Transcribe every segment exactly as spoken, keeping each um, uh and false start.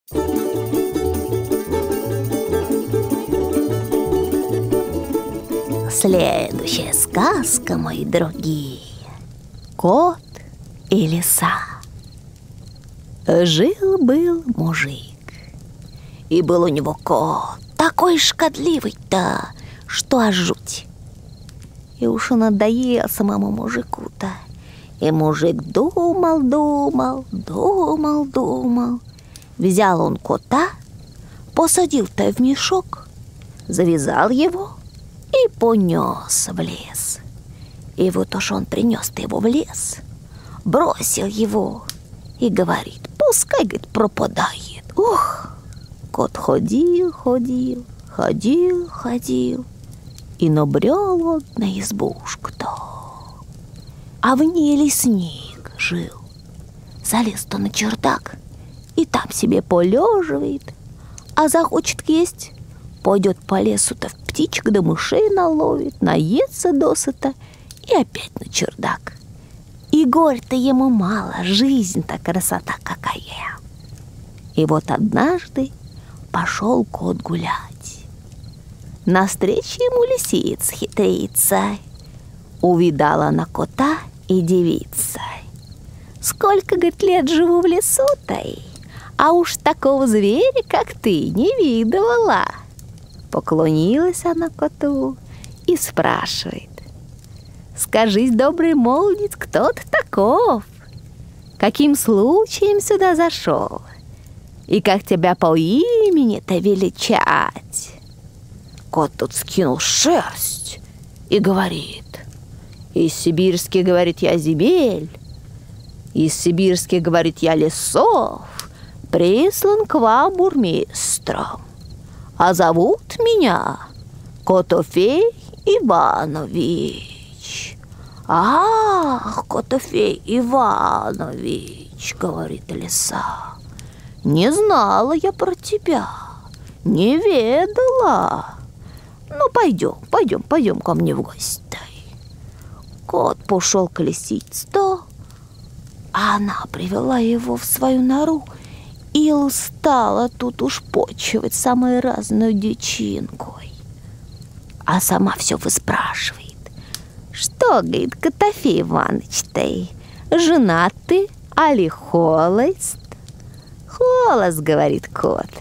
Следующая сказка, мои дорогие. Кот и лиса. Жил-был мужик, и был у него кот, такой шкодливый-то, что аж жуть. И уж он надоел самому мужику-то. И мужик думал, думал, думал, думал. Взял он кота, посадил-то в мешок, завязал его и понес в лес. И вот уж он принес-то его в лес, бросил его и говорит: пускай, говорит, пропадает. Ух! Кот ходил, ходил, ходил, ходил, и набрел он на избушку-то. А в ней лесник жил. Залез-то на чердак и там себе полеживает, а захочет есть, пойдет по лесу-то, в птичек да мышей наловит, наестся досыта и опять на чердак. И горь-то ему мало, жизнь-то красота какая. И вот однажды пошел кот гулять. Навстречу ему лисица хитрица. Увидала она кота и девица. Сколько, говорит, лет живу в лесу-то, а уж такого зверя, как ты, не видывала. Поклонилась она коту и спрашивает: скажись, добрый молодец, кто ты таков? Каким случаем сюда зашел? И как тебя по имени-то величать? Кот тут скинул шерсть и говорит: из сибирских, говорит, я земель, из сибирских, говорит, я лесов, прислан к вам бурмистром, а зовут меня Котофей Иванович. Ах, Котофей Иванович, говорит лиса, не знала я про тебя, не ведала. Ну, пойдем, пойдем, пойдем ко мне в гости. Кот пошел к лисице-то, а она привела его в свою нору и стала тут уж почивать самой разной дичинкой. А сама все выспрашивает: что, говорит, Котофей Иваныч-то, женат ты, али холост? Холост, говорит кот.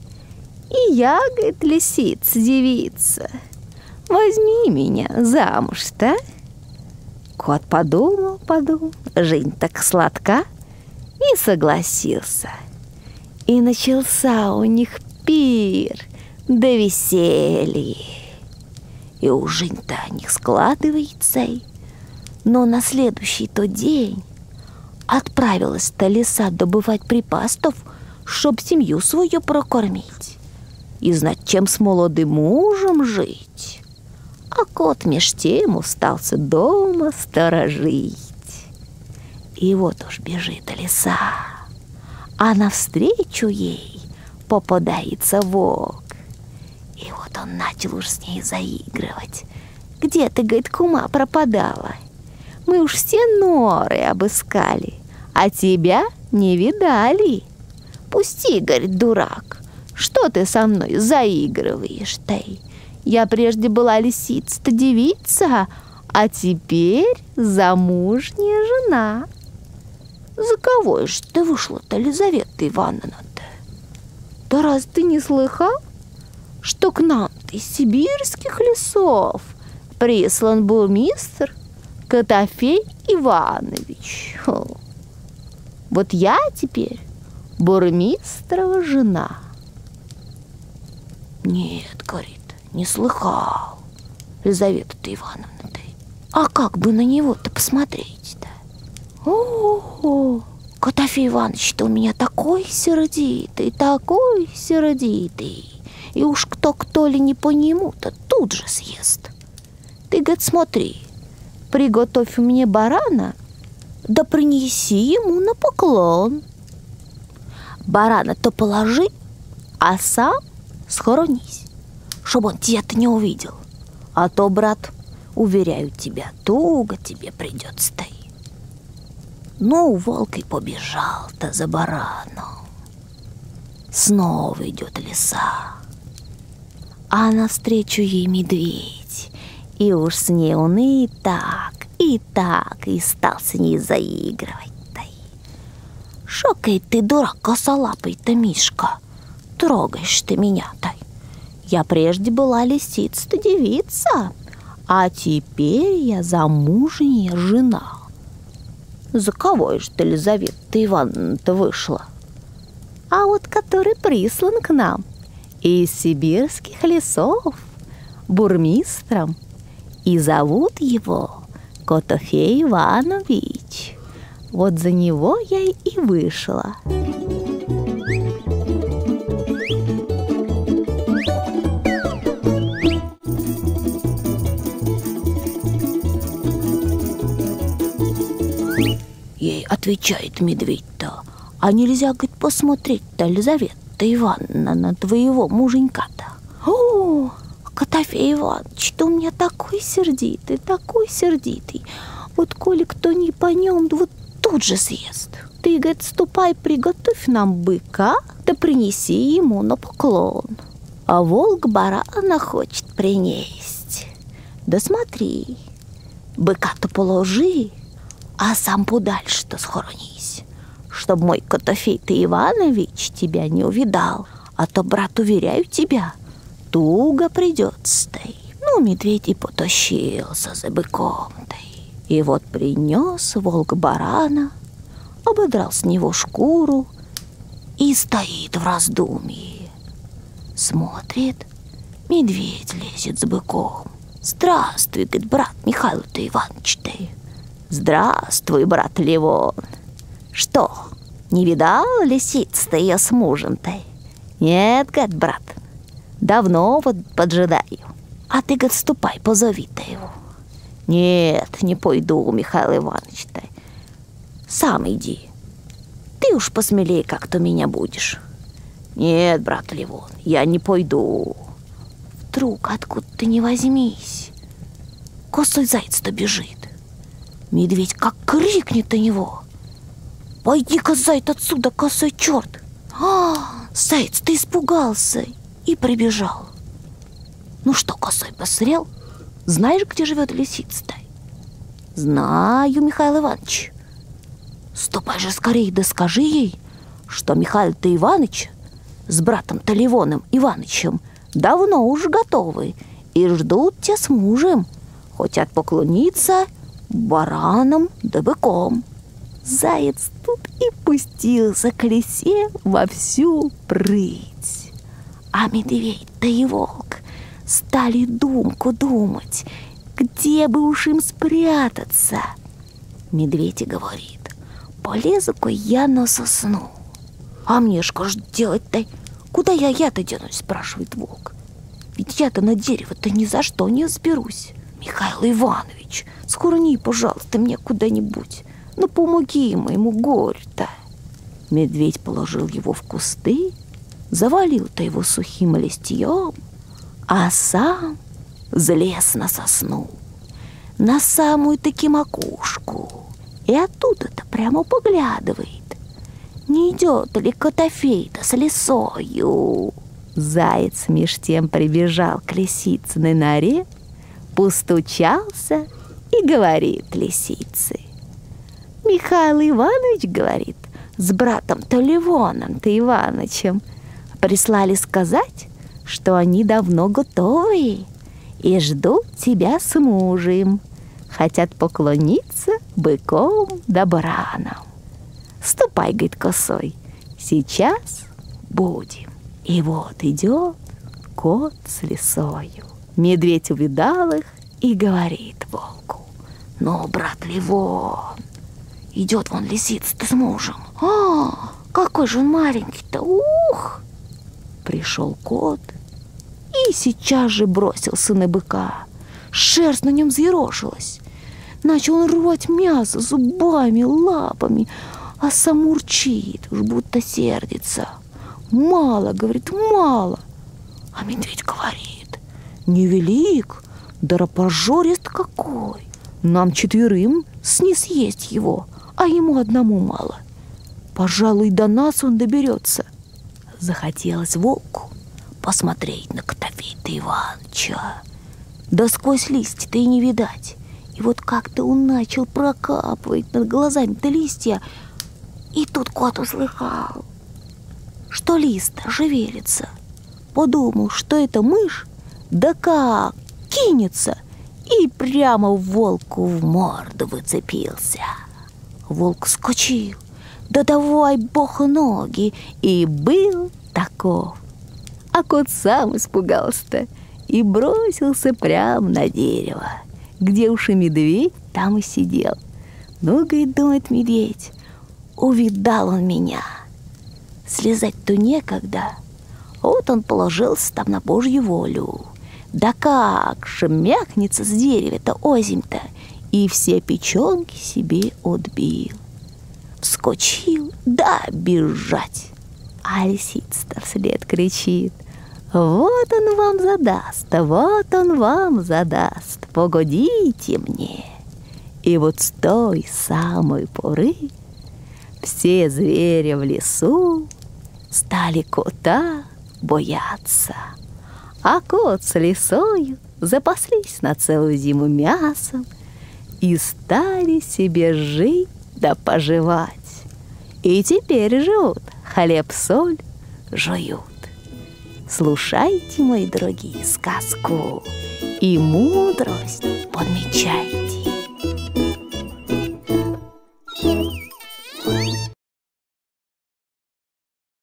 И я, говорит, лисица-девица, возьми меня замуж-то. Кот подумал, подумал, жизнь так сладка, и согласился. И начался у них пир да веселье. И уж жизнь-то о них складывается. Но на следующий тот день отправилась-то лиса добывать припасов, чтоб семью свою прокормить и знать, чем с молодым мужем жить. А кот меж тем устался дома сторожить. И вот уж бежит лиса, а навстречу ей попадается волк. И вот он начал уж с ней заигрывать. Где ты, говорит, кума пропадала? Мы уж все норы обыскали, а тебя не видали. Пусти, говорит, дурак, что ты со мной заигрываешь-то? Я прежде была лисица-то девица, а теперь замужняя жена. За кого ж ты вышла-то, Лизавета Ивановна-то? Да раз ты не слыхал, что к нам-то из сибирских лесов прислан бурмистр Котофей Иванович. Хо. Вот я теперь бурмистрова жена. Нет, говорит, не слыхал, Лизавета-то Ивановна-то. А как бы на него-то посмотреть-то? О, Котофей Иванович-то у меня такой сердитый, такой сердитый. И уж кто-кто ли не по нему-то тут же съест. Ты, говорит, смотри, приготовь мне барана, да принеси ему на поклон. Барана-то положи, а сам схоронись, чтобы он тебя-то не увидел. А то, брат, уверяю тебя, туго тебе придется-то. Ну, волк и побежал-то за бараном. снова идет лиса, а навстречу ей медведь. И уж с ней он и так, и так, и стал с ней заигрывать-то. Шокай ты, дурак косолапый-то, Мишка, трогаешь ты меня-то. Я прежде была лисица-то девица, а теперь я замужняя жена. За кого же ты, Лизавета Ивановна-то, вышла? А вот который прислан к нам из сибирских лесов бурмистром, и зовут его Котофей Иванович. Вот за него я и вышла. Ей отвечает медведь-то: а нельзя, говорит, посмотреть-то, Лизавета Ивановна, на твоего муженька-то? О, Котофей Иванович, ты у меня такой сердитый, такой сердитый. Вот коли кто не по нем, вот тут же съест. Ты, говорит, ступай, приготовь нам быка, да принеси ему на поклон. А волк барана хочет принесть. Да смотри, быка-то положи, а сам подальше-то схоронись, чтоб мой Котофей-то Иванович тебя не увидал. А то, брат, уверяю тебя, туго придется-то. Ну, медведь и потащился за быком-то. И вот принес волк барана, ободрал с него шкуру и стоит в раздумье. Смотрит, медведь лезет с быком. Здравствуй, говорит, брат Михаил-то Иванович-то. Здравствуй, брат Левон. Что, не видал лисица-то ее с мужем-то? Нет, говорит, брат, давно вот поджидаю. А ты, говорит, ступай, позови-то его. Нет, не пойду, Михаил Иванович-то. Сам иди. Ты уж посмелее как-то меня будешь. Нет, брат Левон, я не пойду. Вдруг откуда-то не возьмись, косой заяц-то бежит. Медведь как крикнет на него: пойди-ка, заяц, отсюда, косой черт! А, заяц, ты испугался и прибежал. Ну что, косой, посмотрел? Знаешь, где живет лисица-то? Знаю, Михаил Иванович. Ступай же скорее, да скажи ей, что Михаил-то Иванович с братом-то Левоном Ивановичем давно уж готовы и ждут тебя с мужем, хотят поклониться баранам да быком. Заяц тут и пустился к лисе во всю прыть. А медведь-то и волк стали думку думать, где бы уж им спрятаться. Медведь и говорит: полезу-ка я на сосну. А мне что ж делать-то? Куда я я-то денусь, спрашивает волк. Ведь я-то на дерево-то ни за что не взберусь. Михаил Иванович, схорони, пожалуйста, мне куда-нибудь. Ну, помоги моему горю-то. Медведь положил его в кусты, завалил-то его сухим листьем, а сам залез на сосну, на самую-таки макушку, и оттуда-то прямо поглядывает, не идет ли Котофей-то с лисою. Заяц меж тем прибежал к лисицыной норе, постучался и говорит лисице: Михаил Иванович, говорит, с братом-то Левоном-то Ивановичем прислали сказать, что они давно готовы и ждут тебя с мужем, хотят поклониться быком да баранам. Ступай, говорит, косой, сейчас будем. И вот идет кот с лисою. Медведь увидал их и говорит волку: ну, брат Левон, идет вон лисица-то с мужем. А, какой же он маленький-то, ух! Пришел кот и сейчас же бросился на быка. Шерсть на нем взъерошилась. Начал он рвать мясо зубами, лапами, а сам урчит, уж будто сердится. Мало, говорит, мало. А медведь говорит: невелик, даропожорист какой. Нам четверым не съесть его, а ему одному мало. Пожалуй, до нас он доберется. Захотелось волку посмотреть на Котофея-то Иваныча. Да сквозь листья-то и не видать. И вот как-то он начал прокапывать над глазами-то листья. И тут кот услыхал, что лист шевелится. Подумал, что это мышь, да как кинется, и прямо волку в морду выцепился. Волк вскочил, да давай бог ноги, и был таков. А кот сам испугался-то и бросился прямо на дерево, где уж и медведь там и сидел. Ну, говорит, думает медведь, увидал он меня. Слезать-то некогда. Вот он положился там на Божью волю. Да как шмякнется с деревя-то озимь-то, и все печенки себе отбил. Вскочил, да бежать. А лисица-то вслед кричит: вот он вам задаст, вот он вам задаст, погодите мне. И вот с той самой поры все звери в лесу стали кота бояться. А кот с лисою запаслись на целую зиму мясом и стали себе жить да поживать. И теперь живут, хлеб-соль жуют. Слушайте, мои дорогие, сказку и мудрость подмечайте.